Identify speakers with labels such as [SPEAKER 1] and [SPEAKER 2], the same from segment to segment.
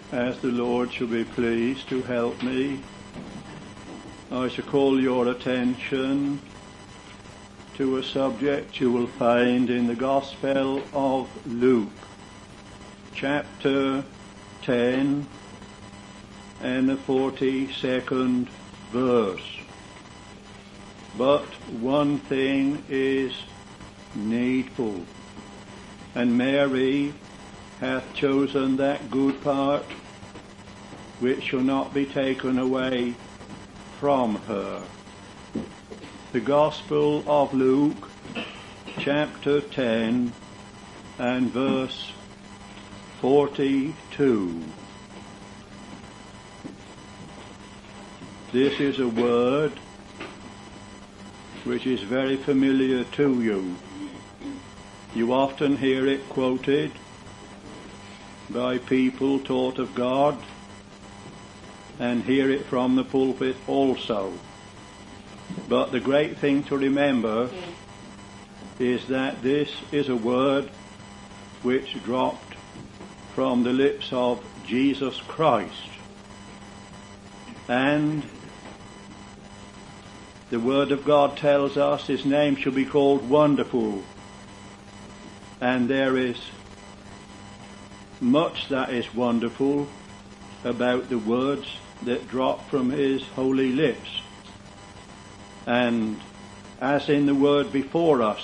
[SPEAKER 1] as the Lord shall be pleased to help me, I shall call your attention to a subject you will find in the Gospel of Luke, chapter 10 and the 42nd verse. But one thing is needful, and Mary hath chosen that good part which shall not be taken away from her. The Gospel of Luke, chapter 10 and verse 42. This is a word which is very familiar to you. You often hear it quoted by people taught of God, and hear it from the pulpit also. But the great thing to remember is that this is a word which dropped from the lips of Jesus Christ. And the Word of God tells us His name shall be called Wonderful. And there is much that is wonderful about the words that drop from His holy lips. And as in the word before us,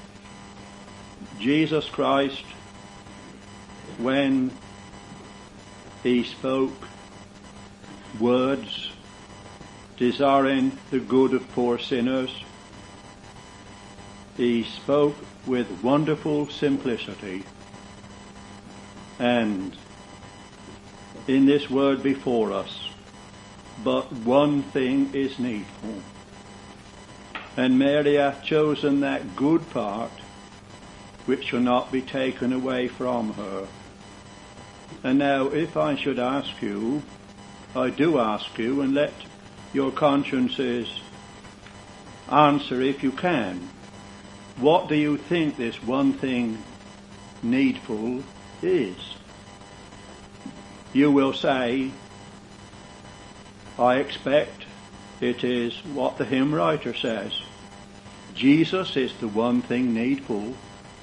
[SPEAKER 1] Jesus Christ, when He spoke words desiring the good of poor sinners, He spoke with wonderful simplicity. And in this word before us, but one thing is needful. And Mary hath chosen that good part which shall not be taken away from her. And now if I should ask you, I do ask you, and let your consciences answer if you can, what do you think this one thing needful is? You will say, I expect it is what the hymn writer says. Jesus is the one thing needful.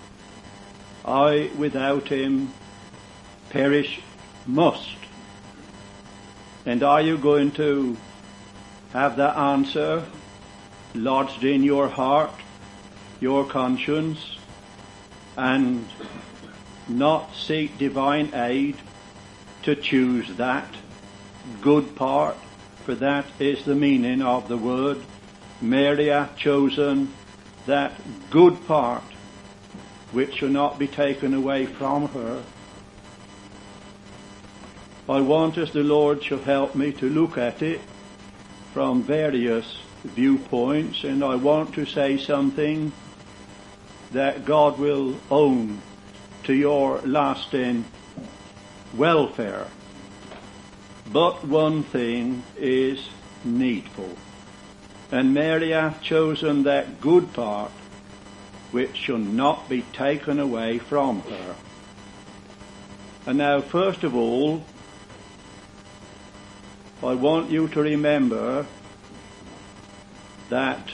[SPEAKER 1] I without Him perish must. And are you going to have that answer lodged in your heart, your conscience, and not seek divine aid to choose that good part? For that is the meaning of the word. Mary hath chosen that good part which shall not be taken away from her. I want, as the Lord shall help me, to look at it from various viewpoints, and I want to say something that God will own to your lasting welfare. But one thing is needful, and Mary hath chosen that good part which shall not be taken away from her. And now, first of all, I want you to remember that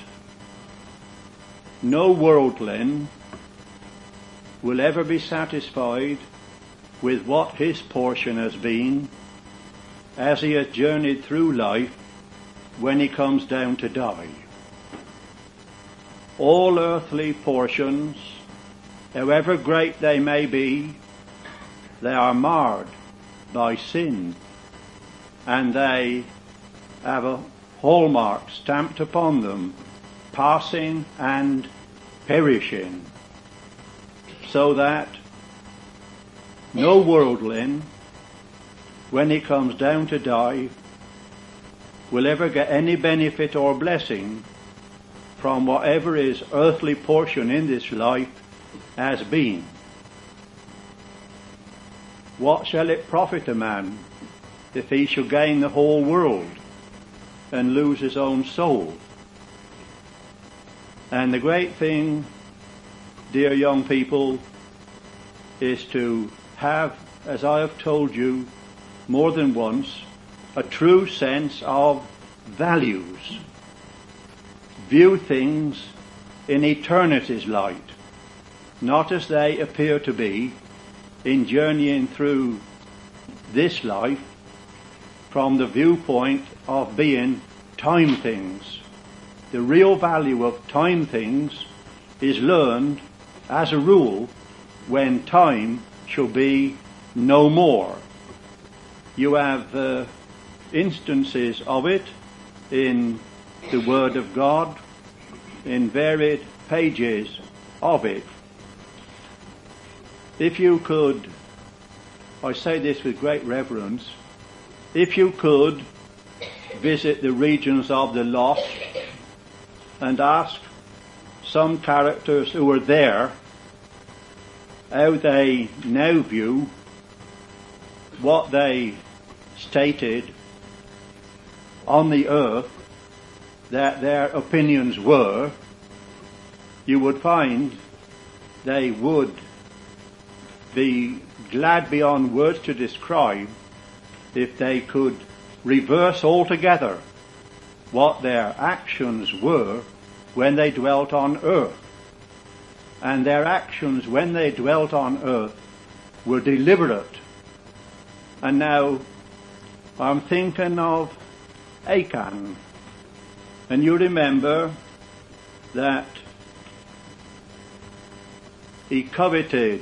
[SPEAKER 1] no worldling will ever be satisfied with what his portion has been as he has journeyed through life when he comes down to die. All earthly portions, however great they may be, they are marred by sin, and they have a hallmark stamped upon them, passing and perishing, so that no worldling, when he comes down to die, will ever get any benefit or blessing from whatever his earthly portion in this life has been. What shall it profit a man if he shall gain the whole world and lose his own soul? And the great thing, dear young people, is to have, as I have told you, more than once, a true sense of values. View things in eternity's light, not as they appear to be in journeying through this life from the viewpoint of being time things. The real value of time things is learned, as a rule, when time shall be no more. You have instances of it in the Word of God, in varied pages of it. If you could, I say this with great reverence, if you could visit the regions of the lost and ask some characters who were there how they now view what they stated on the earth that their opinions were, you would find they would be glad beyond words to describe if they could reverse altogether what their actions were when they dwelt on earth. And their actions when they dwelt on earth were deliberate. And now I'm thinking of Achan. And you remember that he coveted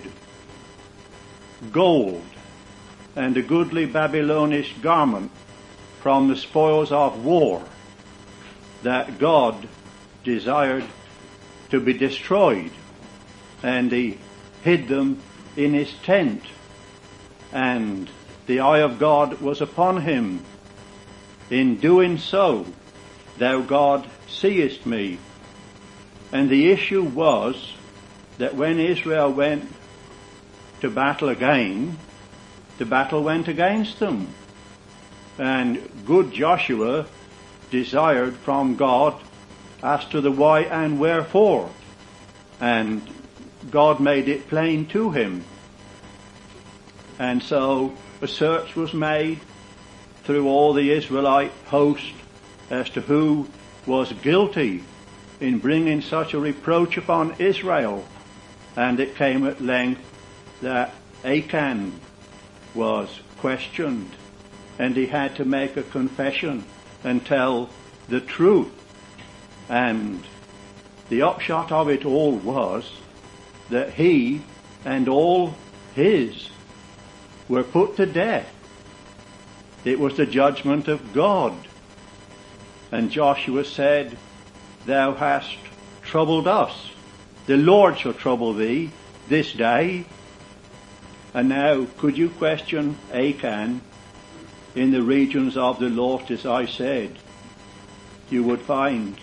[SPEAKER 1] gold and a goodly Babylonish garment from the spoils of war that God desired to be destroyed, and he hid them in his tent, and the eye of God was upon him. In doing so, thou God seest me. And the issue was that when Israel went to battle again, the battle went against them. And good Joshua desired from God as to the why and wherefore. And God made it plain to him. And so a search was made through all the Israelite host as to who was guilty in bringing such a reproach upon Israel. And it came at length that Achan was questioned, and he had to make a confession and tell the truth. And the upshot of it all was that he and all his were put to death. It was the judgment of God. And Joshua said, thou hast troubled us. The Lord shall trouble thee this day. And now, could you question Achan in the regions of the lost, as I said? You would find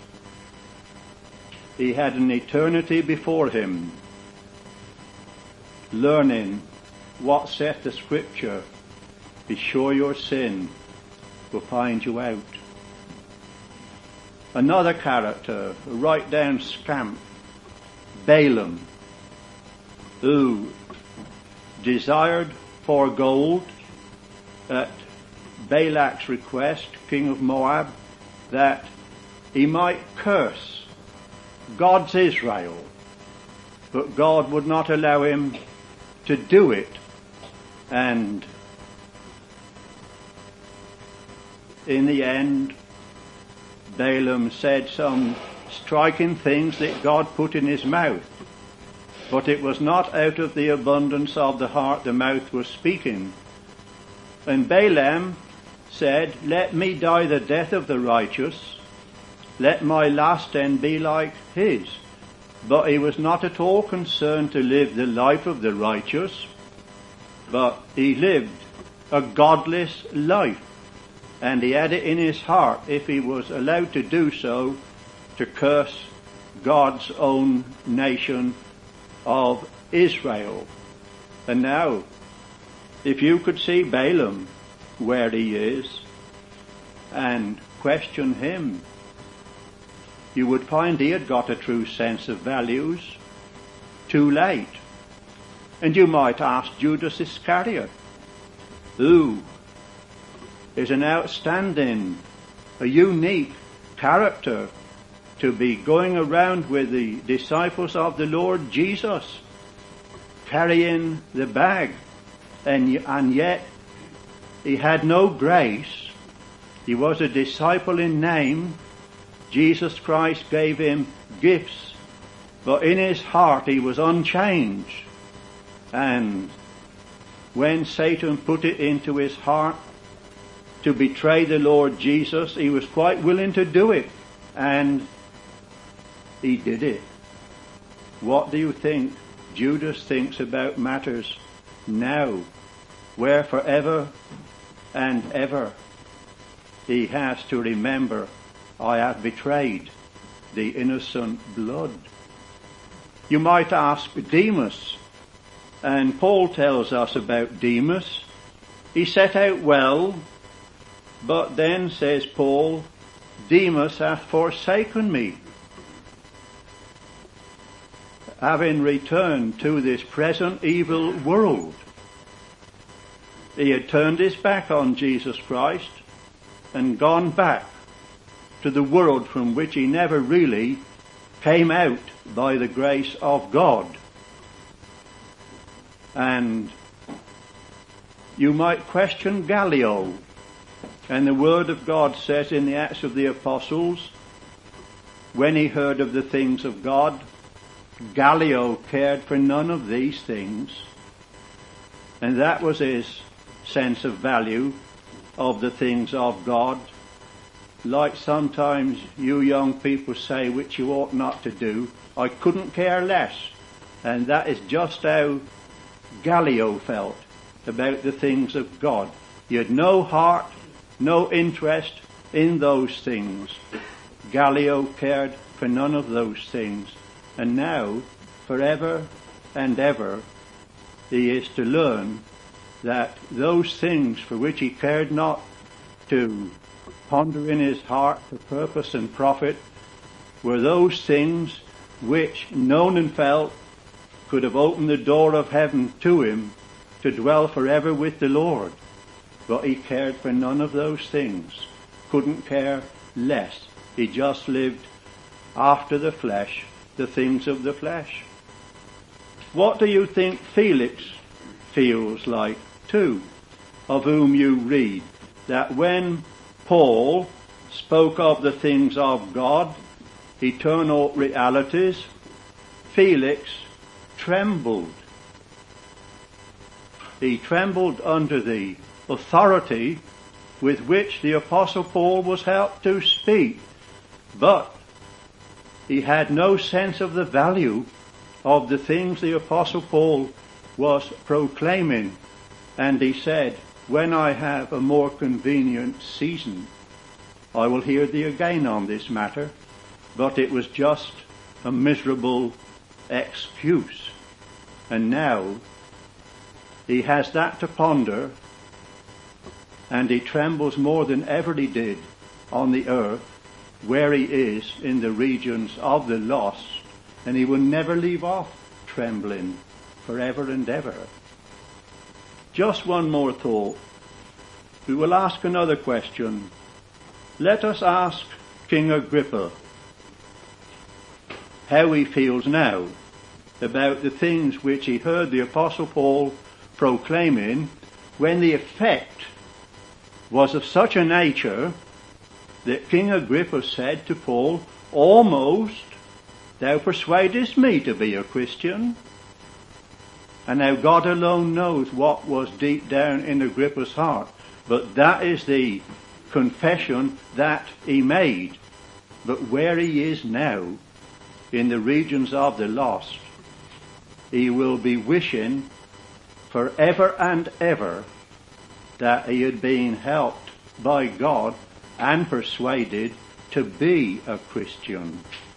[SPEAKER 1] he had an eternity before him, learning what saith the Scripture. Be sure your sin will find you out. Another character, a right down scamp, Balaam, who desired for gold at Balak's request, king of Moab, that he might curse God's Israel, but God would not allow him to do it. And in the end, Balaam said some striking things that God put in his mouth, but it was not out of the abundance of the heart the mouth was speaking. And Balaam said, let me die the death of the righteous, let my last end be like his. But he was not at all concerned to live the life of the righteous, but he lived a godless life. And he had it in his heart, if he was allowed to do so, to curse God's own nation of Israel. And now, if you could see Balaam where he is and question him, you would find he had got a true sense of values too late. And you might ask Judas Iscariot, who is an outstanding, a unique character to be going around with the disciples of the Lord Jesus, carrying the bag, and yet he had no grace. He was a disciple in name. Jesus Christ gave him gifts, but in his heart he was unchanged. And when Satan put it into his heart to betray the Lord Jesus, he was quite willing to do it, and he did it. What do you think Judas thinks about matters now, where forever and ever he has to remember, I have betrayed the innocent blood? You might ask Demas, and Paul tells us about Demas. He set out well, but then, says Paul, Demas hath forsaken me, having returned to this present evil world. He had turned his back on Jesus Christ and gone back to the world from which he never really came out by the grace of God. And you might question Gallio. And the Word of God says in the Acts of the Apostles, when he heard of the things of God, Gallio cared for none of these things. And that was his sense of value of the things of God. Like sometimes you young people say, which you ought not to do, I couldn't care less. And that is just how Gallio felt about the things of God. He had no heart, no interest in those things. Gallio cared for none of those things. And now, forever and ever, he is to learn that those things for which he cared not to ponder in his heart for purpose and profit were those things which, known and felt, could have opened the door of heaven to him to dwell forever with the Lord. But he cared for none of those things, couldn't care less. He just lived after the flesh, the things of the flesh. What do you think Felix feels like too, of whom you read that when Paul spoke of the things of God, eternal realities, Felix trembled. He trembled under the authority with which the Apostle Paul was helped to speak. But he had no sense of the value of the things the Apostle Paul was proclaiming. And he said, when I have a more convenient season, I will hear thee again on this matter. But it was just a miserable excuse. And now he has that to ponder, and he trembles more than ever he did on the earth, where he is in the regions of the lost, and he will never leave off trembling forever and ever. Just one more thought. We will ask another question. Let us ask King Agrippa how he feels now about the things which he heard the Apostle Paul proclaiming, when the effect was of such a nature that King Agrippa said to Paul, almost, thou persuadest me to be a Christian. And now God alone knows what was deep down in Agrippa's heart. But that is the confession that he made. But where he is now, in the regions of the lost, he will be wishing forever and ever that he had been helped by God and persuaded to be a Christian.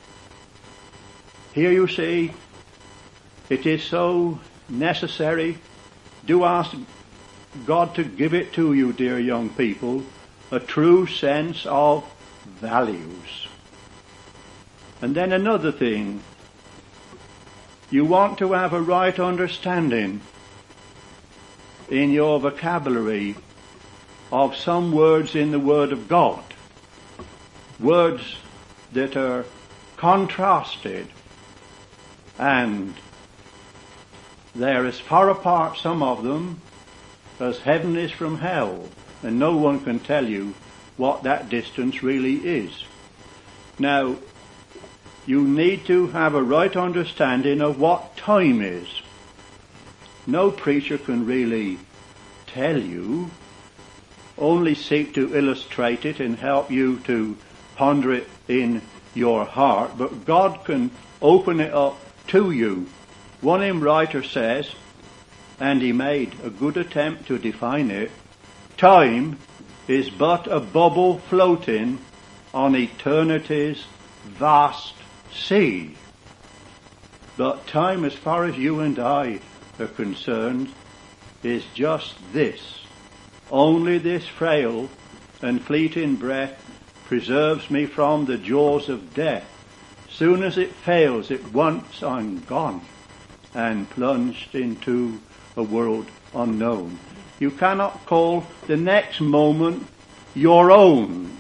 [SPEAKER 1] Here you see, it is so necessary. Do ask God to give it to you, dear young people, a true sense of values. And then another thing, you want to have a right understanding in your vocabulary of some words in the Word of God. Words that are contrasted, and they're as far apart, some of them, as heaven is from hell, and no one can tell you what that distance really is. Now, you need to have a right understanding of what time is. No preacher can really tell you, only seek to illustrate it and help you to ponder it in your heart, but God can open it up to you. One hymn writer says, and he made a good attempt to define it, time is but a bubble floating on eternity's vast sea. But time, as far as you and I are concerned, is just this. Only this frail and fleeting breath preserves me from the jaws of death. Soon as it fails, at once I'm gone and plunged into a world unknown. You cannot call the next moment your own.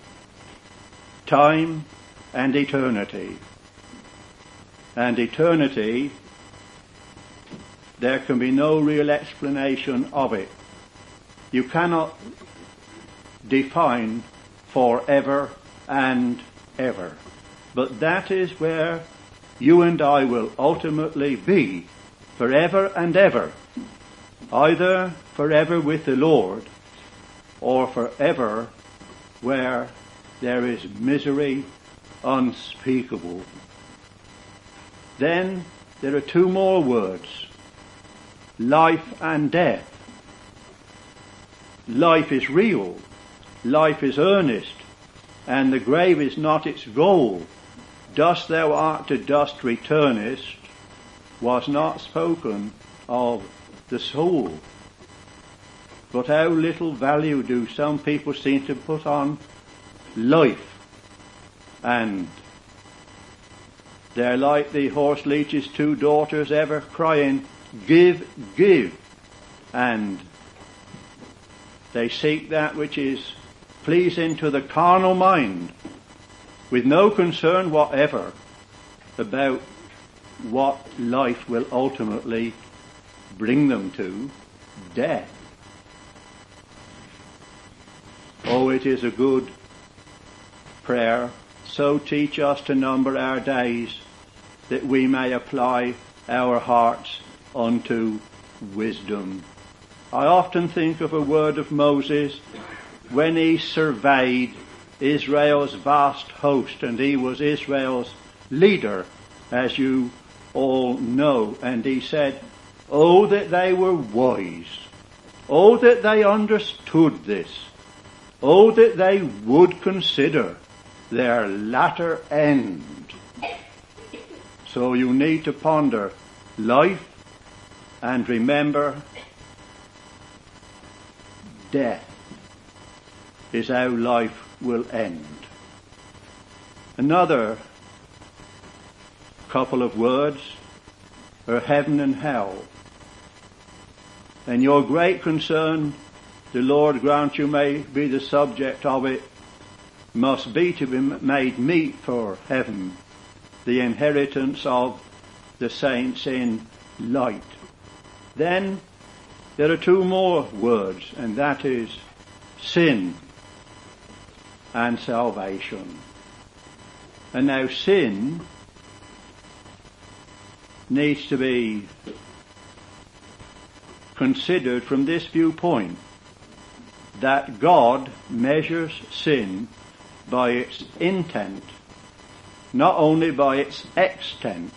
[SPEAKER 1] Time and eternity. And eternity, there can be no real explanation of it. You cannot define forever and ever. But that is where you and I will ultimately be, forever and ever. Either forever with the Lord, or forever where there is misery unspeakable. Then there are two more words, life and death. Life is real, life is earnest, and the grave is not its goal. Dust thou art, to dust returnest, was not spoken of the soul. But how little value do some people seem to put on life, and they're like the horse leech's two daughters, ever crying, give, give, and they seek that which is pleasing to the carnal mind, with no concern whatever about what life will ultimately bring them to, death. Oh, it is a good prayer. So teach us to number our days, that we may apply our hearts unto wisdom. I often think of a word of Moses when he surveyed Israel's vast host, and he was Israel's leader, as you all know, and he said, oh, that they were wise. Oh, that they understood this. Oh, that they would consider their latter end. So you need to ponder life and remember death is how life will end. Another couple of words are heaven and hell. And your great concern, the Lord grant you may be the subject of it, must be to be made meet for heaven, the inheritance of the saints in light. Then there are two more words, and that is sin and salvation. And now sin needs to be considered from this viewpoint, that God measures sin by its intent, not only by its extent.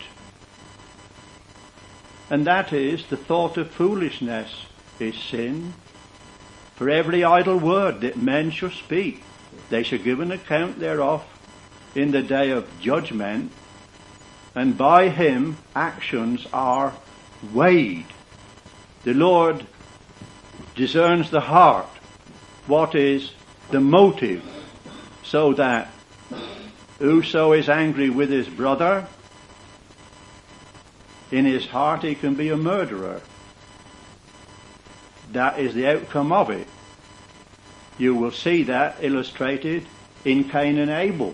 [SPEAKER 1] And that is, the thought of foolishness is sin. For every idle word that men shall speak, they shall give an account thereof in the day of judgment, and by him actions are weighed. The Lord discerns the heart, what is the motive, so that whoso is angry with his brother, in his heart he can be a murderer. That is the outcome of it. You will see that illustrated in Cain and Abel.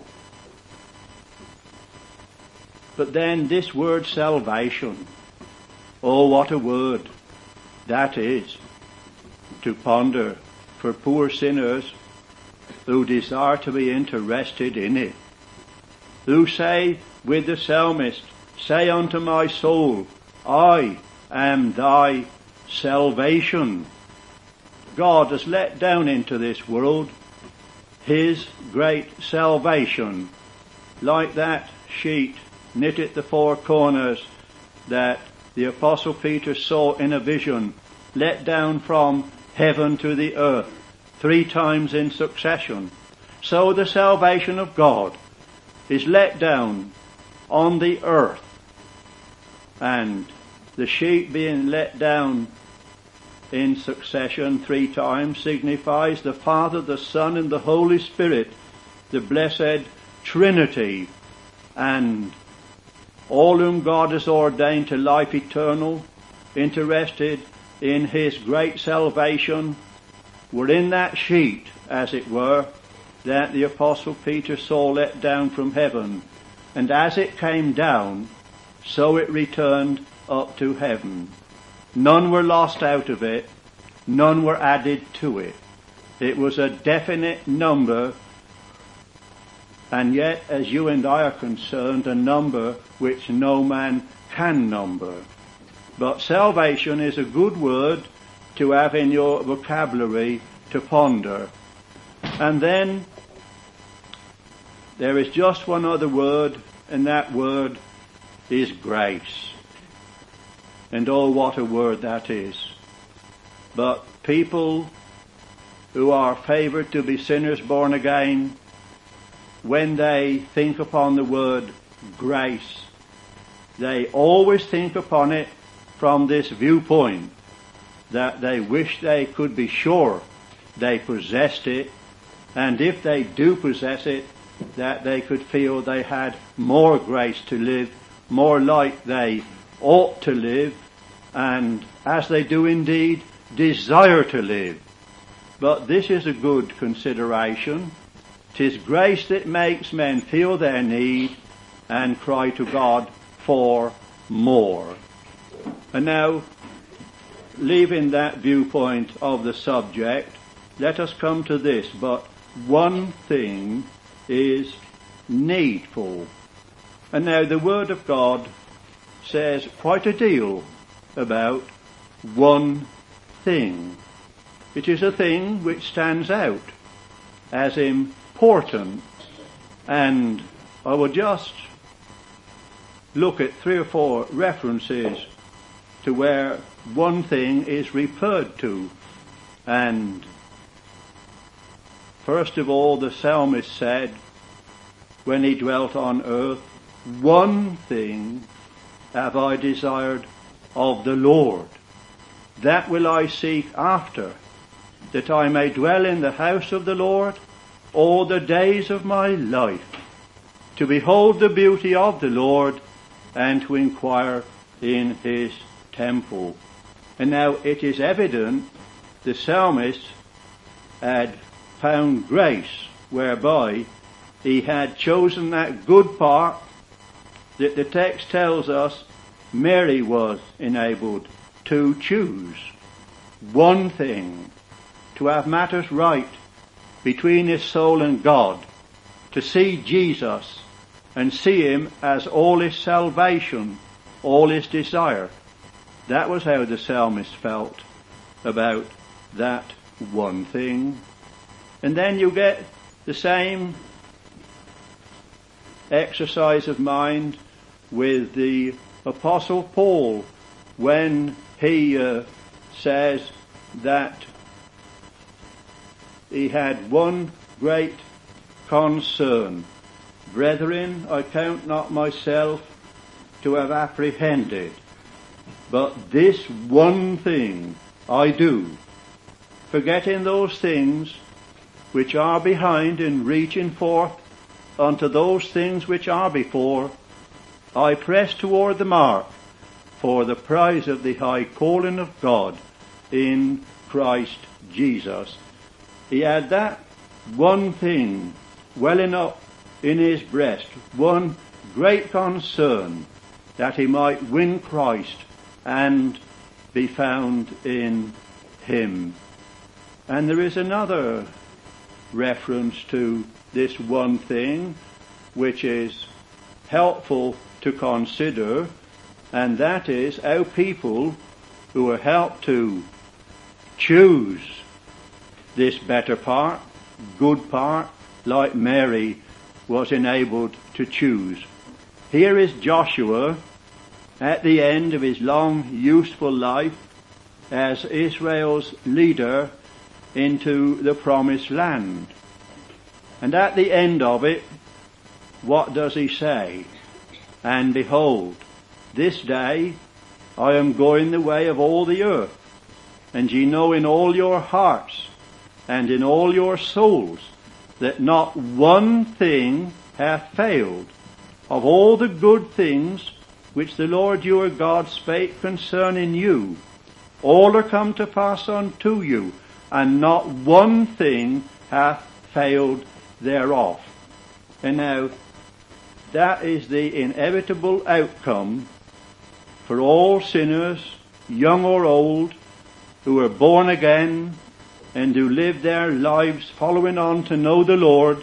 [SPEAKER 1] But then this word salvation, oh, what a word that is to ponder for poor sinners who desire to be interested in it, who say with the psalmist, say unto my soul, I am thy salvation. God has let down into this world his great salvation, like that sheet knit at the four corners that the Apostle Peter saw in a vision, let down from heaven to the earth 3 times in succession. So the salvation of God is let down on the earth, and the sheet being let down in succession 3 times signifies the Father, the Son, and the Holy Spirit, the blessed Trinity, and all whom God has ordained to life eternal, interested in his great salvation, were in that sheet, as it were, that the Apostle Peter saw let down from heaven. And as it came down, so it returned up to heaven. None were lost out of it, none were added to it. It was a definite number, and yet, as you and I are concerned, a number which no man can number. But salvation is a good word to have in your vocabulary to ponder. And then there is just one other word, and that word is grace. And oh, what a word that is. But people who are favoured to be sinners born again, when they think upon the word grace, they always think upon it from this viewpoint, that they wish they could be sure they possessed it, and if they do possess it, that they could feel they had more grace to live, more like they ought to live, and as they do indeed, desire to live. But this is a good consideration. 'Tis grace that makes men feel their need and cry to God for more. And now, leaving that viewpoint of the subject, let us come to this. But one thing is needful. And now the Word of God says quite a deal about one thing. It is a thing which stands out as important, and I will just look at 3 or 4 references to where one thing is referred to. And first of all, the psalmist said, when he dwelt on earth, one thing have I desired of the Lord, that will I seek after, that I may dwell in the house of the Lord all the days of my life, to behold the beauty of the Lord, and to inquire in his temple. And now it is evident the psalmist had found grace, whereby he had chosen that good part that the text tells us Mary was enabled to choose. One thing, to have matters right between his soul and God, to see Jesus and see him as all his salvation, all his desire. That was how the psalmist felt about that one thing. And then you get the same exercise of mind with the Apostle Paul, when he says that he had one great concern. Brethren, I count not myself to have apprehended, but this one thing I do, forgetting those things which are behind, and reaching forth unto those things which are before, I press toward the mark for the prize of the high calling of God in Christ Jesus. He had that one thing welling up in his breast, one great concern, that he might win Christ and be found in him. And there is another reference to this one thing which is helpful to consider, and that is how people who are helped to choose this better part, good part, like Mary was enabled to choose. Here is Joshua at the end of his long, useful life as Israel's leader into the promised land. And at the end of it, what does he say? And behold, this day I am going the way of all the earth, and ye know in all your hearts and in all your souls that not one thing hath failed of all the good things which the Lord your God spake concerning you. All are come to pass unto you, and not one thing hath failed thereof. And now, that is the inevitable outcome for all sinners, young or old, who are born again and who live their lives following on to know the Lord.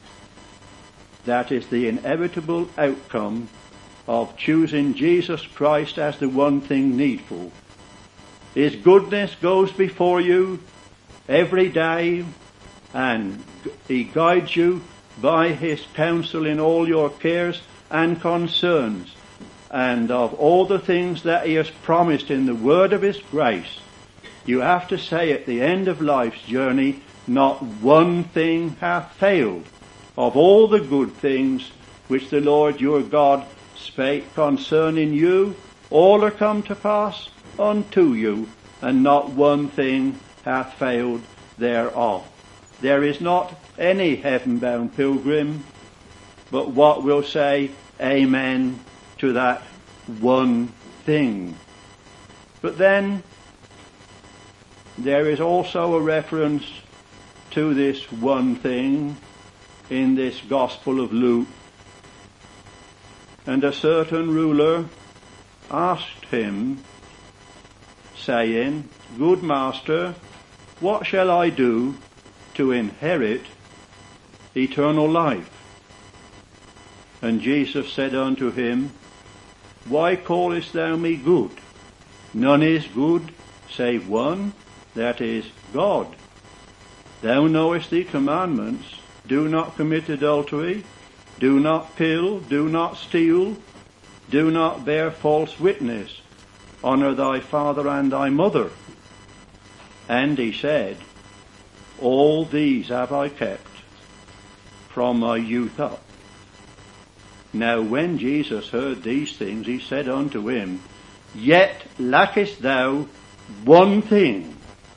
[SPEAKER 1] That is the inevitable outcome of choosing Jesus Christ as the one thing needful. His goodness goes before you every day, and he guides you by his counsel in all your cares and concerns, and of all the things that he has promised in the word of his grace. You have to say at the end of life's journey, not one thing hath failed of all the good things which the Lord your God spake concerning you. All are come to pass unto you, and not one thing hath failed thereof. There is not any heaven-bound pilgrim but what will say amen to that one thing. But then there is also a reference to this one thing in this Gospel of Luke. And a certain ruler asked him, saying, Good master, what shall I do to inherit eternal life? And Jesus said unto him, Why callest thou me good? None is good save one, that is God. Thou knowest the commandments, do not commit adultery, do not kill, do not steal, do not bear false witness, honour thy father and thy mother. And he said, All these have I kept from my youth up. Now when Jesus heard these things, he said unto him, Yet lackest thou one thing.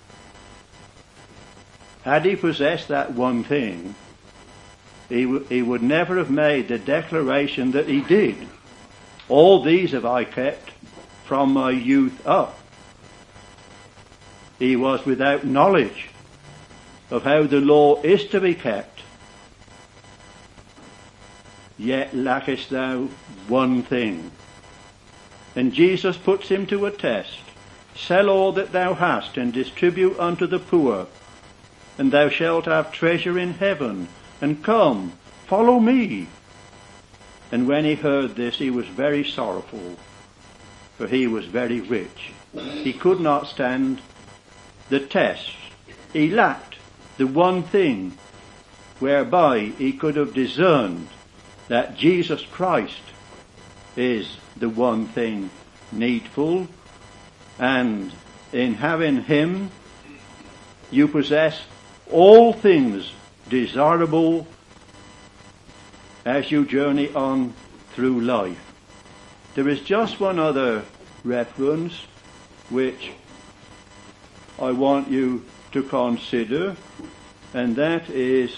[SPEAKER 1] Had he possessed that one thing, he would never have made the declaration that he did. All these have I kept from my youth up. He was without knowledge of how the law is to be kept. Yet lackest thou one thing. And Jesus puts him to a test. Sell all that thou hast and distribute unto the poor, and thou shalt have treasure in heaven. And come, follow me. And when he heard this, he was very sorrowful, for he was very rich. He could not stand the test. He lacked the one thing whereby he could have discerned that Jesus Christ is the one thing needful, and in having him you possess all things desirable as you journey on through life. There is just one other reference which I want you to consider, and that is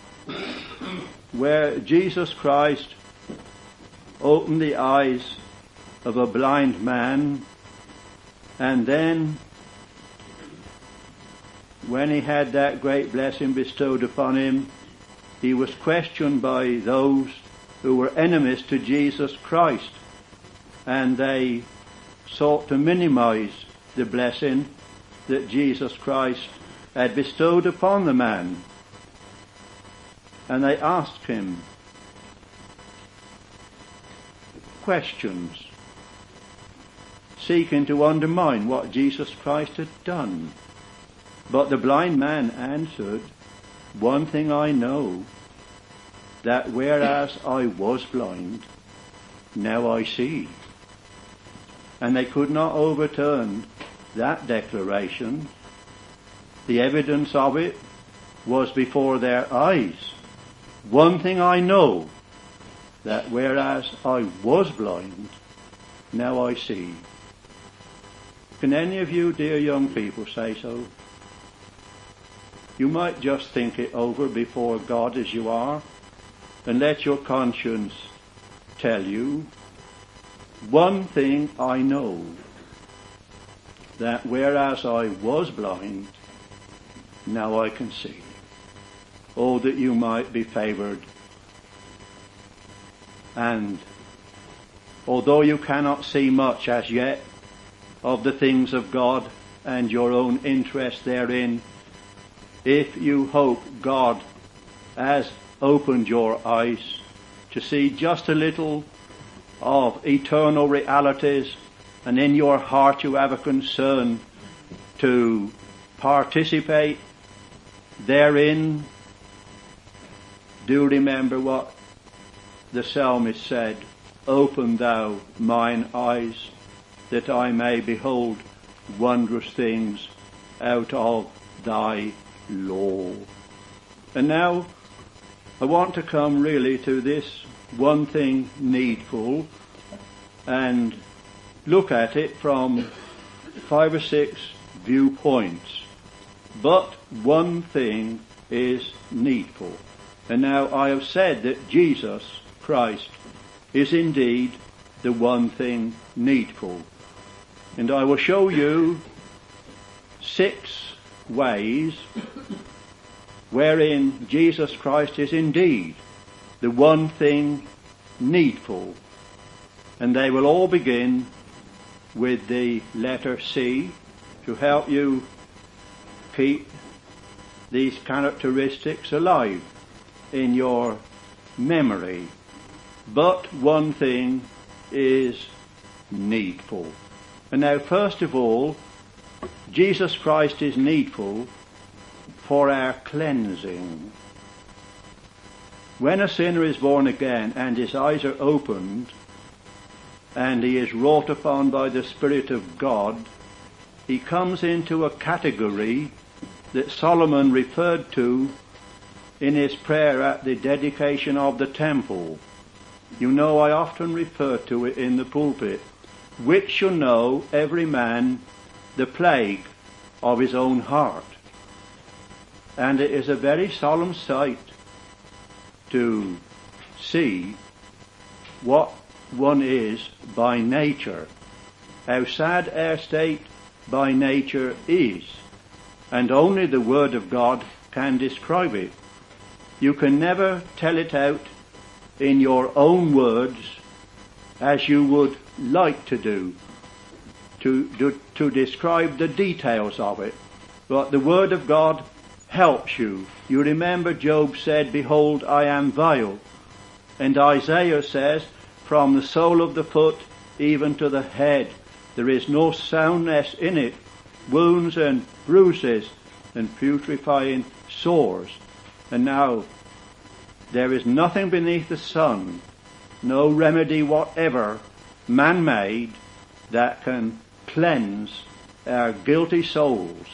[SPEAKER 1] where Jesus Christ opened the eyes of a blind man, and then when he had that great blessing bestowed upon him, he was questioned by those who were enemies to Jesus Christ, and they sought to minimize the blessing that Jesus Christ had bestowed upon the man. And they asked him questions, seeking to undermine what Jesus Christ had done. But the blind man answered, "One thing I know, that whereas I was blind, now I see." And they could not overturn that declaration. The evidence of it was before their eyes. "One thing I know, that whereas I was blind, now I see." Can any of you, dear young people, say so? You might just think it over before God as you are, and let your conscience tell you, "One thing I know, that whereas I was blind, now I can see." Oh, that you might be favoured. And although you cannot see much as yet of the things of God and your own interest therein, if you hope God has opened your eyes to see just a little of eternal realities, and in your heart you have a concern to participate therein, do remember what the psalmist said, "Open thou mine eyes, that I may behold wondrous things out of thy law." And now I want to come really to this one thing needful and look at it from 5 or 6 viewpoints. But one thing is needful. And now I have said that Jesus Christ is indeed the one thing needful. And I will show you 6 ways wherein Jesus Christ is indeed the one thing needful. And they will all begin with the letter C to help you keep these characteristics alive in your memory. But one thing is needful. And now, first of all, Jesus Christ is needful for our cleansing. When a sinner is born again and his eyes are opened and he is wrought upon by the Spirit of God, he comes into a category that Solomon referred to in his prayer at the dedication of the temple. You know, I often refer to it in the pulpit. "Which shall know every man the plague of his own heart." And it is a very solemn sight to see what one is by nature, how sad our state by nature is, and only the Word of God can describe it. You can never tell it out in your own words as you would like to do, to describe the details of it. But the Word of God helps you. You remember Job said, "Behold, I am vile." And Isaiah says, "From the sole of the foot even to the head, there is no soundness in it, wounds and bruises and putrefying sores." And now, there is nothing beneath the sun, no remedy whatever, man-made, that can cleanse our guilty souls.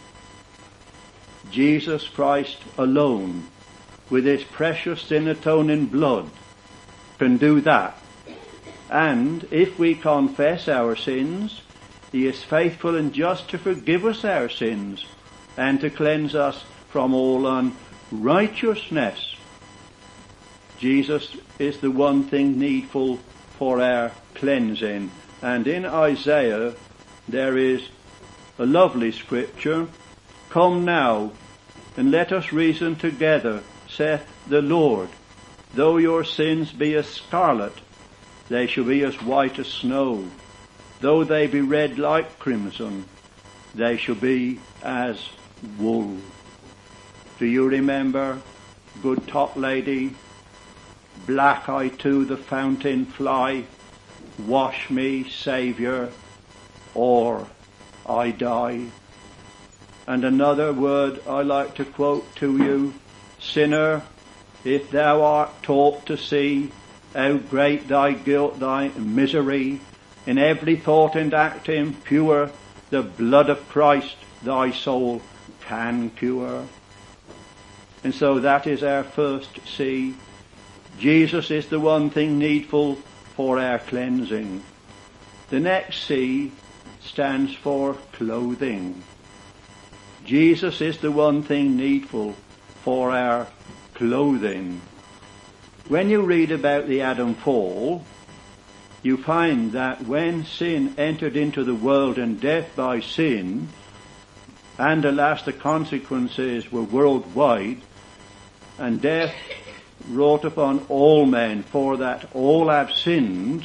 [SPEAKER 1] Jesus Christ alone, with his precious sin-atoning blood, can do that. And if we confess our sins, he is faithful and just to forgive us our sins and to cleanse us from all unrighteousness. Jesus is the one thing needful for our cleansing. And in Isaiah there is a lovely scripture Come now, and let us reason together, saith the Lord. Though your sins be as scarlet, they shall be as white as snow. Though they be red like crimson, they shall be as wool. Do you remember, good top lady, black I to the fountain fly, wash me, Saviour, or I die? And another word I like to quote to you, sinner, if thou art taught to see how great thy guilt, thy misery, in every thought and act impure, the blood of Christ thy soul can cure. And so that is our first C. Jesus is the one thing needful for our cleansing. The next C stands for clothing. Jesus is the one thing needful for our clothing. When you read about the Adam fall, you find that when sin entered into the world and death by sin, and alas the consequences were worldwide, and death wrought upon all men, for that all have sinned,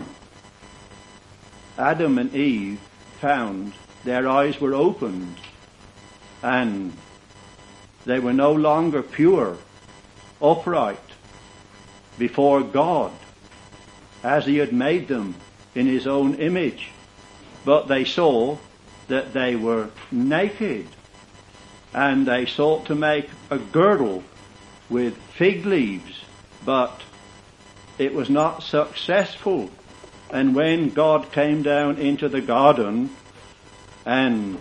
[SPEAKER 1] Adam and Eve found their eyes were opened, and they were no longer pure, upright before God, as he had made them in his own image. But they saw that they were naked, and they sought to make a girdle with fig leaves, but it was not successful. And when God came down into the garden and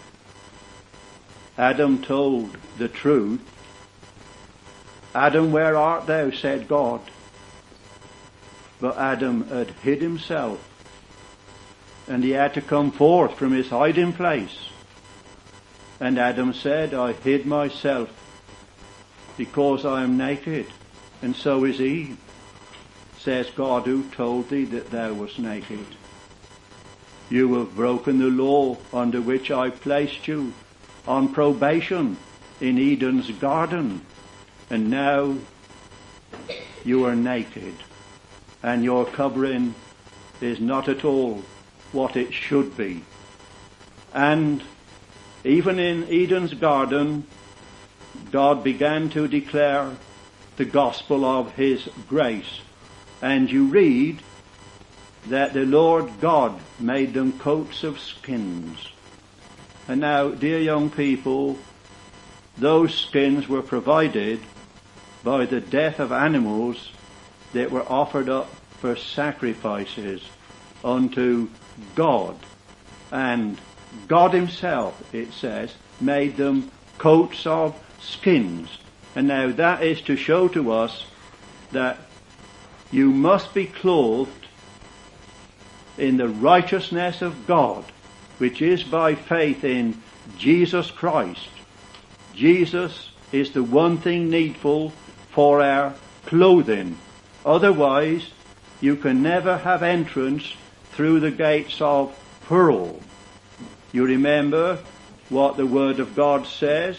[SPEAKER 1] Adam told the truth, Adam, where art thou? Said God. But Adam had hid himself, and he had to come forth from his hiding place. And Adam said, I hid myself because I am naked, and so is Eve. Says God, who told thee that thou wast naked? You have broken the law under which I placed you on probation in Eden's garden, and now you are naked, and your covering is not at all what it should be. And even in Eden's garden, God began to declare the gospel of his grace. And you read that the Lord God made them coats of skins. And now, dear young people, those skins were provided by the death of animals that were offered up for sacrifices unto God. And God himself, it says, made them coats of skins. And now that is to show to us that you must be clothed in the righteousness of God, which is by faith in Jesus Christ. Jesus is the one thing needful for our clothing. Otherwise, you can never have entrance through the gates of pearl. You remember what the Word of God says?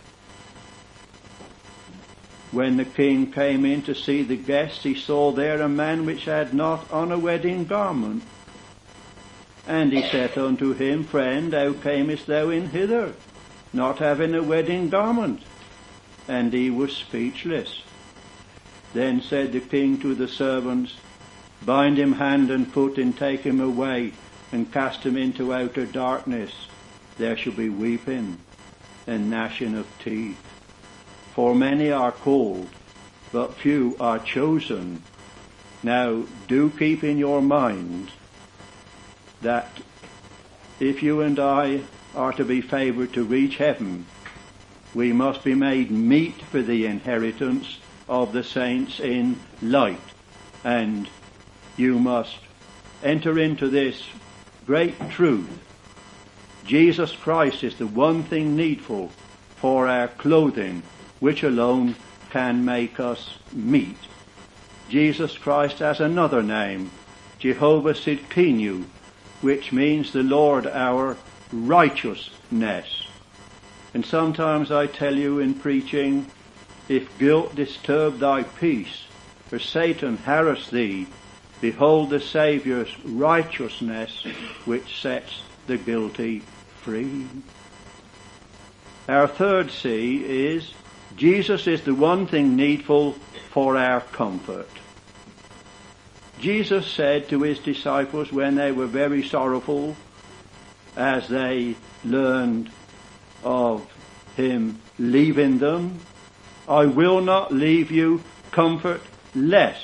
[SPEAKER 1] When the king came in to see the guests, he saw there a man which had not on a wedding garment. And he said unto him, Friend, how camest thou in hither, not having a wedding garment? And he was speechless. Then said the king to the servants, Bind him hand and foot, and take him away, and cast him into outer darkness. There shall be weeping and gnashing of teeth. For many are called, but few are chosen. Now, do keep in your mind that if you and I are to be favoured to reach heaven, we must be made meet for the inheritance of the saints in light. And you must enter into this great truth. Jesus Christ is the one thing needful for our clothing, which alone can make us meet. Jesus Christ has another name, Jehovah Sidkenu, which means the Lord our righteousness. And sometimes I tell you in preaching, if guilt disturb thy peace, or Satan harass thee, behold the Saviour's righteousness which sets the guilty free. Our third C is Jesus is the one thing needful for our comfort. Jesus said to his disciples when they were very sorrowful, as they learned of him leaving them, I will not leave you comfortless.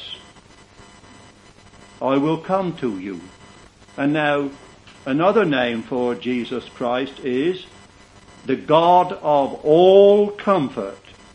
[SPEAKER 1] I will come to you. And now, another name for Jesus Christ is the God of all comfort.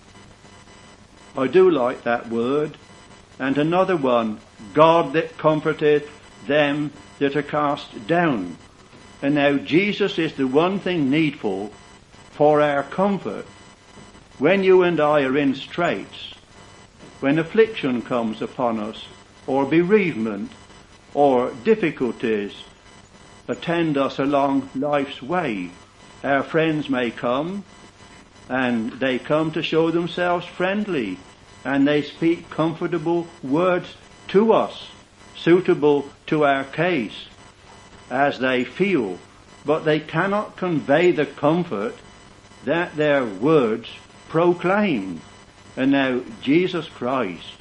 [SPEAKER 1] I do like that word. And another one, God that comforteth them that are cast down. And now Jesus is the one thing needful for our comfort. When you and I are in straits, when affliction comes upon us, or bereavement, or difficulties attend us along life's way, our friends may come, and they come to show themselves friendly, and they speak comfortable words to us, suitable to our case, as they feel, but they cannot convey the comfort that their words proclaim. And now Jesus Christ,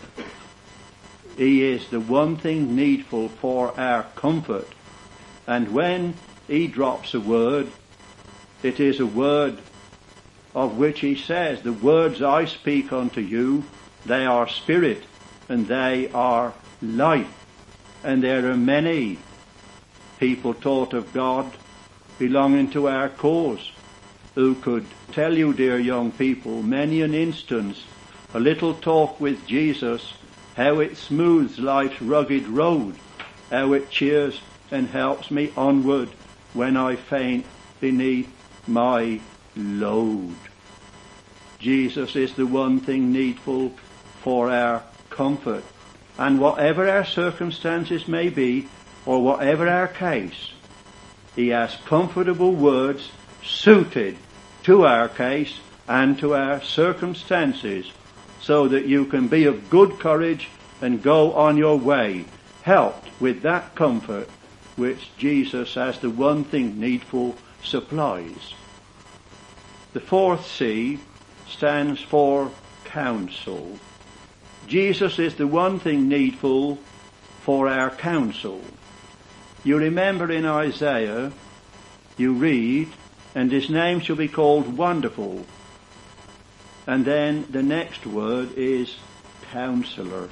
[SPEAKER 1] he is the one thing needful for our comfort. And when he drops a word, it is a word of which he says, the words I speak unto you, they are spirit and they are life. And there are many people taught of God belonging to our cause who could tell you, dear young people, many an instance, a little talk with Jesus, how it smooths life's rugged road, how it cheers and helps me onward when I faint beneath my load. Jesus is the one thing needful for our comfort. And whatever our circumstances may be, or whatever our case, he has comfortable words suited to our case and to our circumstances, so that you can be of good courage and go on your way, helped with that comfort which Jesus, as the one thing needful, supplies. The fourth C stands for counsel. Jesus is the one thing needful for our counsel. You remember in Isaiah, you read, and his name shall be called Wonderful. And then the next word is Counselor.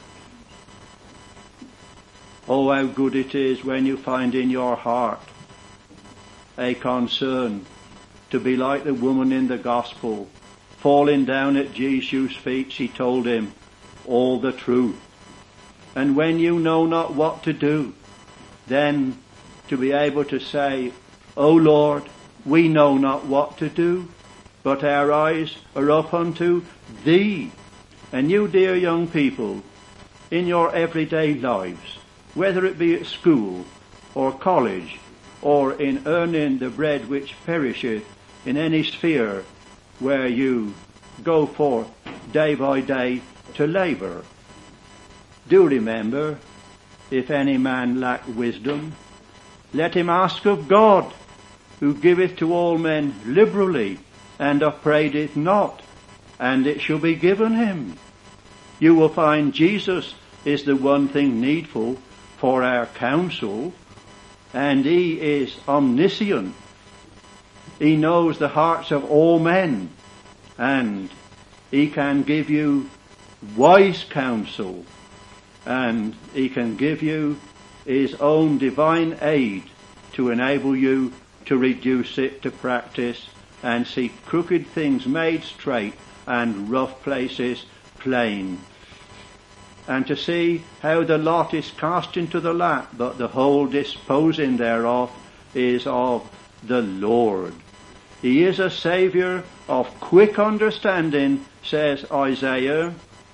[SPEAKER 1] Oh, how good it is when you find in your heart a concern to be like the woman in the gospel. Falling down at Jesus' feet, she told him all the truth. And when you know not what to do, then to be able to say, O Lord, we know not what to do, but our eyes are up unto thee. And you, dear young people, in your everyday lives, whether it be at school or college or in earning the bread which perisheth, in any sphere where you go forth day by day to labour, do remember, if any man lack wisdom, let him ask of God, who giveth to all men liberally, and upbraideth not, and it shall be given him. You will find Jesus is the one thing needful for our counsel, and he is omniscient. He knows the hearts of all men, and he can give you wise counsel, and he can give you his own divine aid to enable you to reduce it to practice and see crooked things made straight and rough places plain. And to see how the lot is cast into the lap, but the whole disposing thereof is of the Lord. He is a Saviour of quick understanding, says Isaiah.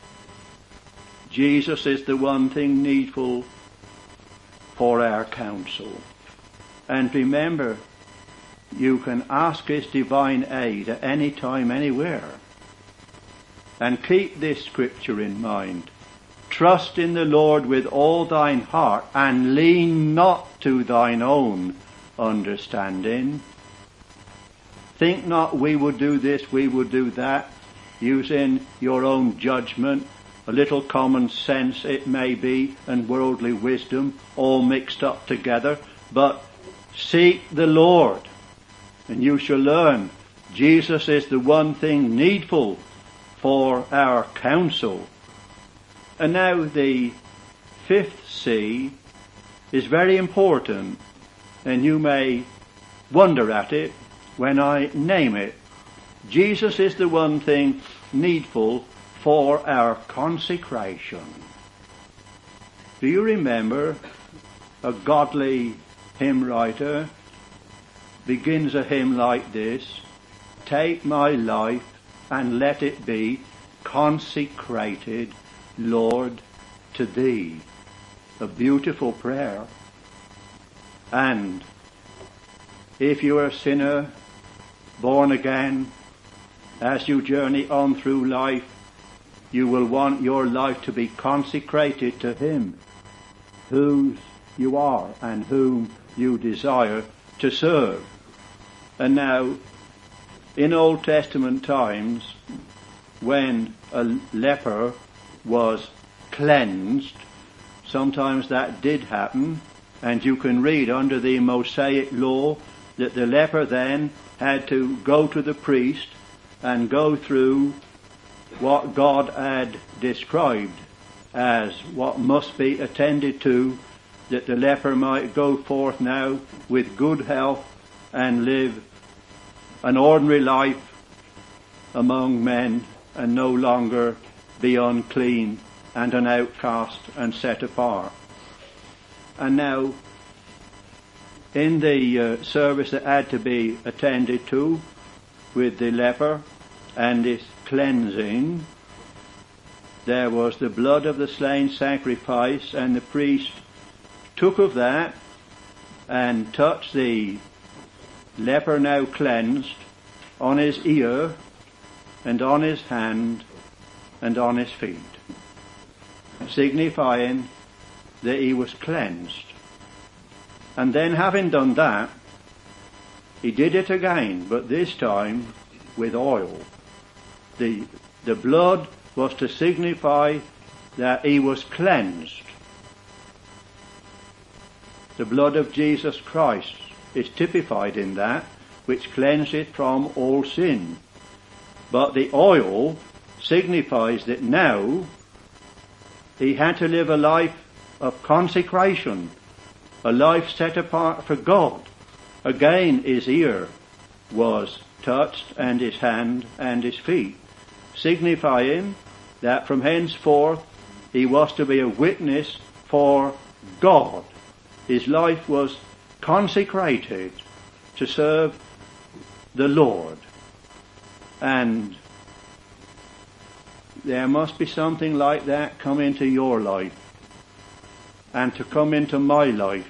[SPEAKER 1] Jesus is the one thing needful for our counsel. And remember, you can ask his divine aid at any time, anywhere. And keep this scripture in mind. Trust in the Lord with all thine heart, and lean not to thine own understanding. Think not we would do this, we would do that, using your own judgment, a little common sense it may be, and worldly wisdom, all mixed up together. But seek the Lord, and you shall learn Jesus is the one thing needful for our counsel. And now the fifth C is very important, and you may wonder at it when I name it. Jesus is the one thing needful for our consecration. Do you remember a godly hymn writer begins a hymn like this? Take my life and let it be consecrated, Lord, to thee. A beautiful prayer. And if you are a sinner, born again, as you journey on through life, you will want your life to be consecrated to him, whose you are and whom you desire to serve. And now, in Old Testament times, when a leper was cleansed, sometimes that did happen, and you can read under the Mosaic law that the leper then had to go to the priest and go through what God had described as what must be attended to, that the leper might go forth now with good health and live an ordinary life among men and no longer be unclean and an outcast and set apart. And now, in the service that had to be attended to with the leper and his cleansing, there was the blood of the slain sacrifice, and the priest took of that and touched the leper now cleansed on his ear and on his hand and on his feet, signifying that he was cleansed. And then, having done that, he did it again, but this time with oil. The blood was to signify that he was cleansed. The blood of Jesus Christ is typified in that, which cleanseth from all sin. But the oil signifies that now he had to live a life of consecration, a life set apart for God. Again his ear was touched, and his hand and his feet, signifying that from henceforth he was to be a witness for God. His life was consecrated to serve the Lord. And there must be something like that come into your life and to come into my life.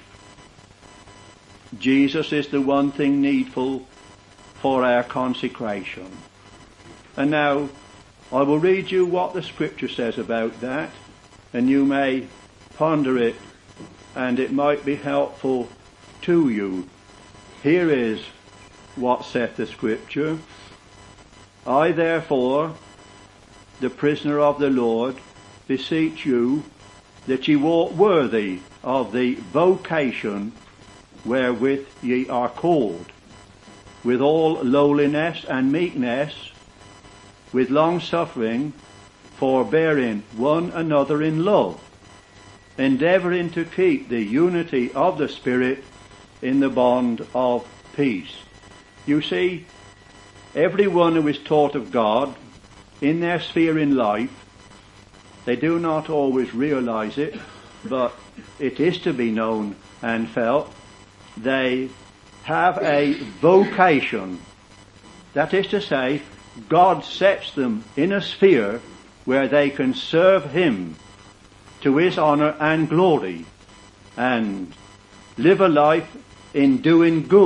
[SPEAKER 1] Jesus is the one thing needful for our consecration. And now I will read you what the scripture says about that, and you may ponder it, and it might be helpful to you. Here is what saith the scripture. I therefore, the prisoner of the Lord, beseech you that ye walk worthy of the vocation wherewith ye are called, with all lowliness and meekness, with long suffering, forbearing one another in love, endeavouring to keep the unity of the Spirit in the bond of peace. You see, everyone who is taught of God in their sphere in life, they do not always realize it, but it is to be known and felt. They have a vocation. That is to say, God sets them in a sphere where they can serve Him to His honour and glory, and live a life in doing good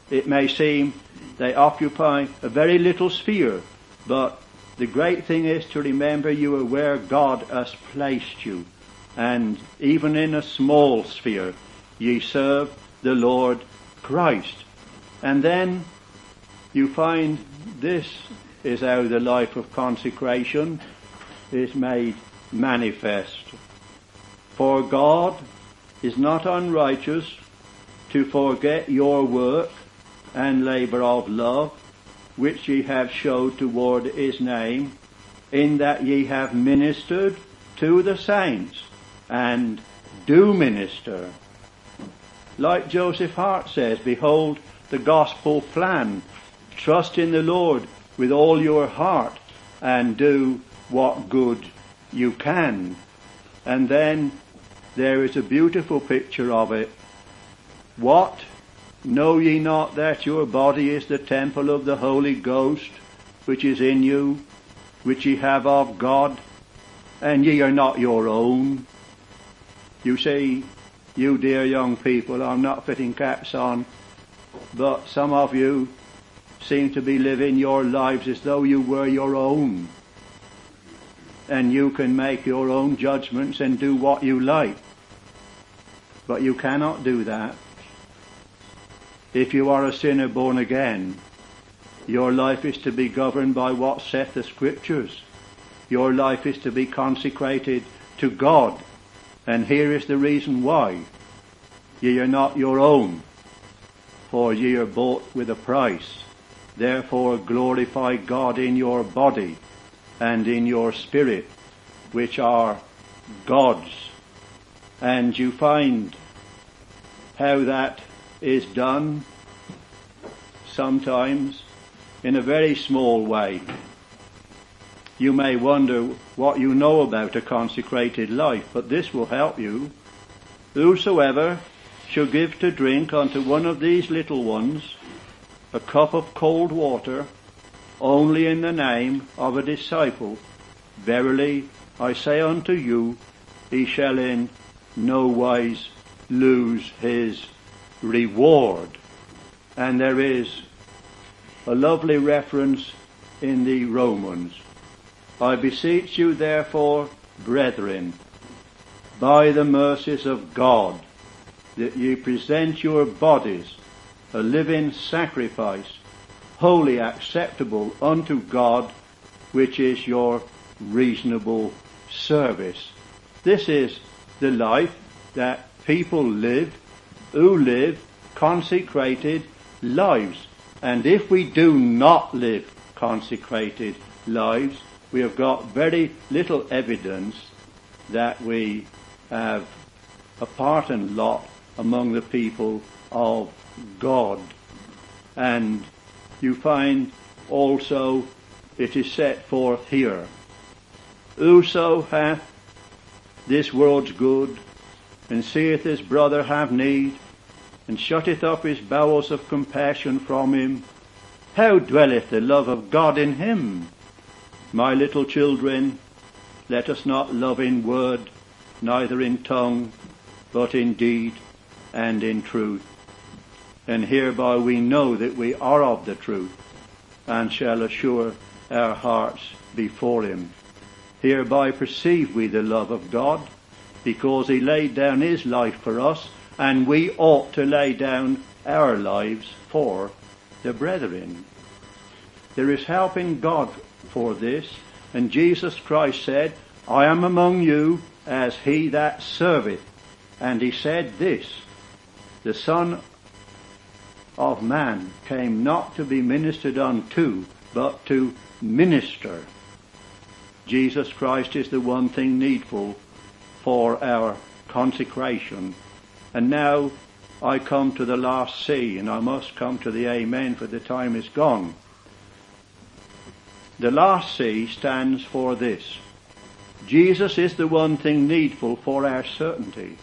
[SPEAKER 1] it may seem they occupy a very little sphere, but the great thing is to remember you are where God has placed you. And even in a small sphere, ye serve the Lord Christ. And then you find this is how the life of consecration is made manifest. For God is not unrighteous to forget your work and labour of love, which ye have showed toward his name, in that ye have ministered to the saints, and do minister. Like Joseph Hart says, behold the gospel plan. Trust in the Lord with all your heart, and do what good you can. And then there is a beautiful picture of it. What? Know ye not that your body is the temple of the Holy Ghost, which is in you, which ye have of God, and ye are not your own? You see, you dear young people, I'm not fitting caps on, but some of you seem to be living your lives as though you were your own. And you can make your own judgments and do what you like. But you cannot do that. If you are a sinner born again, your life is to be governed by what saith the Scriptures. Your life is to be consecrated to God. And here is the reason why. Ye are not your own, for ye are bought with a price. Therefore glorify God in your body and in your spirit, which are God's. And you find how that is done sometimes in a very small way. You may wonder what you know about a consecrated life, but this will help you. Whosoever shall give to drink unto one of these little ones a cup of cold water, only in the name of a disciple, verily I say unto you, he shall in no wise lose his reward. And there is a lovely reference in the Romans. I beseech you therefore, brethren, by the mercies of God, that ye present your bodies a living sacrifice, wholly acceptable unto God, which is your reasonable service. This is the life that people live who live consecrated lives. And if we do not live consecrated lives, we have got very little evidence that we have a part and lot among the people of God. And you find also it is set forth here, whoso hath this world's good, and seeth his brother have need, and shutteth up his bowels of compassion from him, how dwelleth the love of God in him? My little children, let us not love in word, neither in tongue, but in deed and in truth. And hereby we know that we are of the truth, and shall assure our hearts before him. Hereby perceive we the love of God, because he laid down his life for us, and we ought to lay down our lives for the brethren. There is help in God for this, and Jesus Christ said, I am among you as he that serveth. And he said this, the Son of Man came not to be ministered unto, but to minister. Jesus Christ is the one thing needful for our consecration. And now I come to the last C, and I must come to the Amen, for the time is gone. The last C stands for this. Jesus is the one thing needful for our certainty.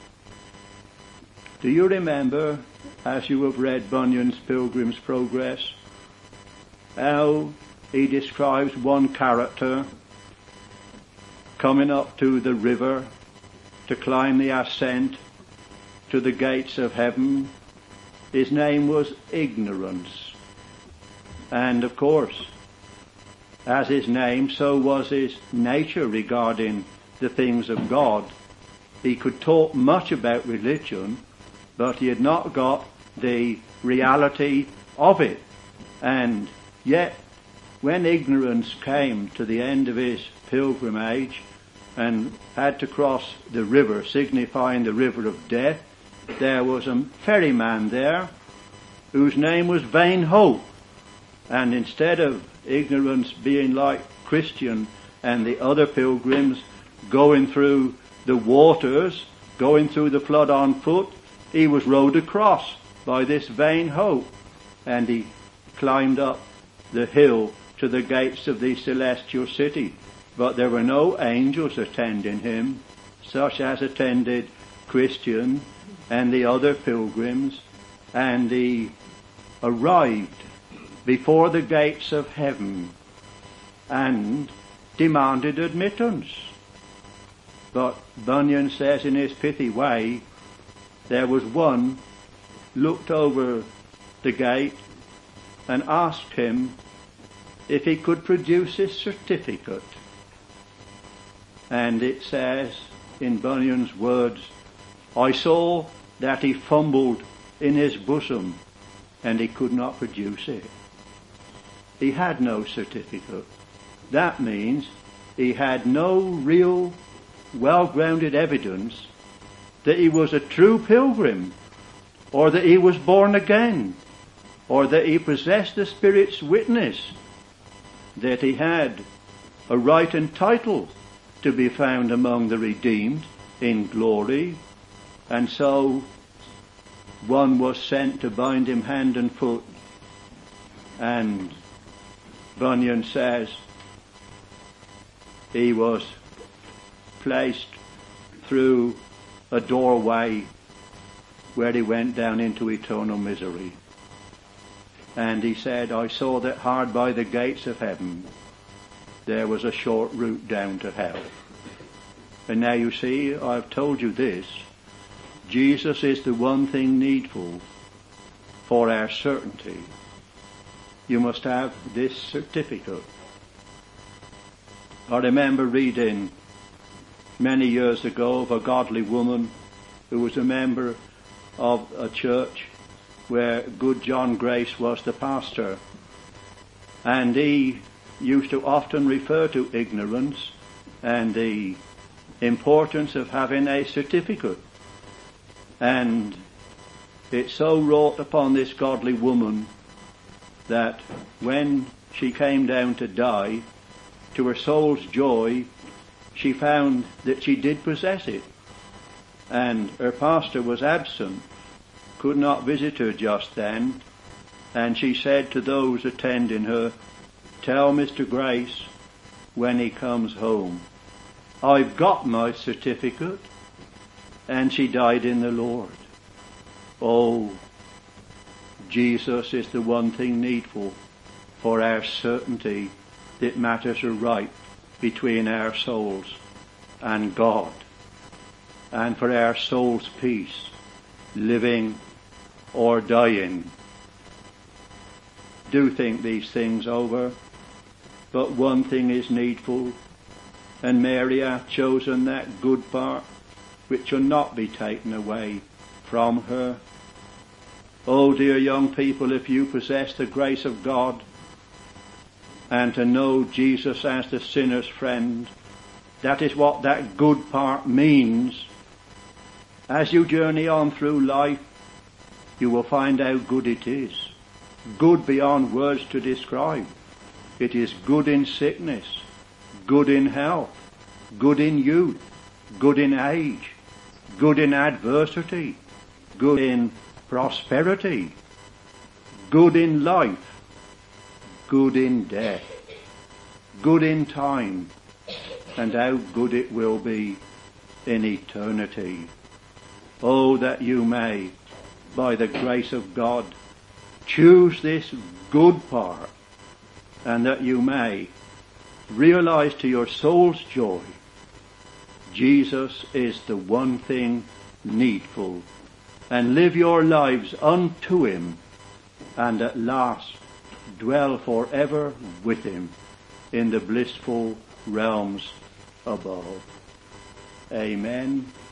[SPEAKER 1] Do you remember, as you have read Bunyan's Pilgrim's Progress, how he describes one character coming up to the river to climb the ascent to the gates of heaven, His name was Ignorance. And of course, as his name, so was his nature regarding the things of God. He could talk much about religion, but he had not got the reality of it. And yet, when Ignorance came to the end of his pilgrimage and had to cross the river, signifying the river of death, there was a ferryman there whose name was Vain Hope. And instead of Ignorance being like Christian and the other pilgrims going through the waters, going through the flood on foot, he was rowed across by this Vain Hope. And he climbed up the hill to the gates of the celestial city. But there were no angels attending him, such as attended Christian and the other pilgrims. And he arrived before the gates of heaven and demanded admittance. But Bunyan says in his pithy way, there was one looked over the gate and asked him if he could produce his certificate. And it says in Bunyan's words, I saw that he fumbled in his bosom and he could not produce it. He had no certificate. That means he had no real well-grounded evidence that he was a true pilgrim, or that he was born again, or that he possessed the Spirit's witness, that he had a right and title to be found among the redeemed in glory. And so one was sent to bind him hand and foot. And Bunyan says he was placed through a doorway where he went down into eternal misery. And he said, I saw that hard by the gates of heaven there was a short route down to hell. And now you see, I've told you this. Jesus is the one thing needful for our certainty. You must have this certificate. I remember reading many years ago of a godly woman who was a member of a church where good John Grace was the pastor. And he used to often refer to ignorance and the importance of having a certificate. And it so wrought upon this godly woman that when she came down to die, to her soul's joy, she found that she did possess it. And her pastor was absent, could not visit her just then. And she said to those attending her, tell Mr. Grace when he comes home, I've got my certificate. And she died in the Lord. Oh, Jesus is the one thing needful for our certainty that matters are right between our souls and God, and for our soul's peace, living or dying. Do think these things over, but one thing is needful, and Mary hath chosen that good part which shall not be taken away from her. Oh, dear young people, if you possess the grace of God and to know Jesus as the sinner's friend, that is what that good part means. As you journey on through life, you will find how good it is. Good beyond words to describe. It is good in sickness, good in health, good in youth, good in age, good in adversity, good in prosperity, good in life, good in death, good in time, and how good it will be in eternity. Oh, that you may, by the grace of God, choose this good part, and that you may realize to your soul's joy, Jesus is the one thing needful and live your lives unto him, and at last dwell forever with him in the blissful realms above. Amen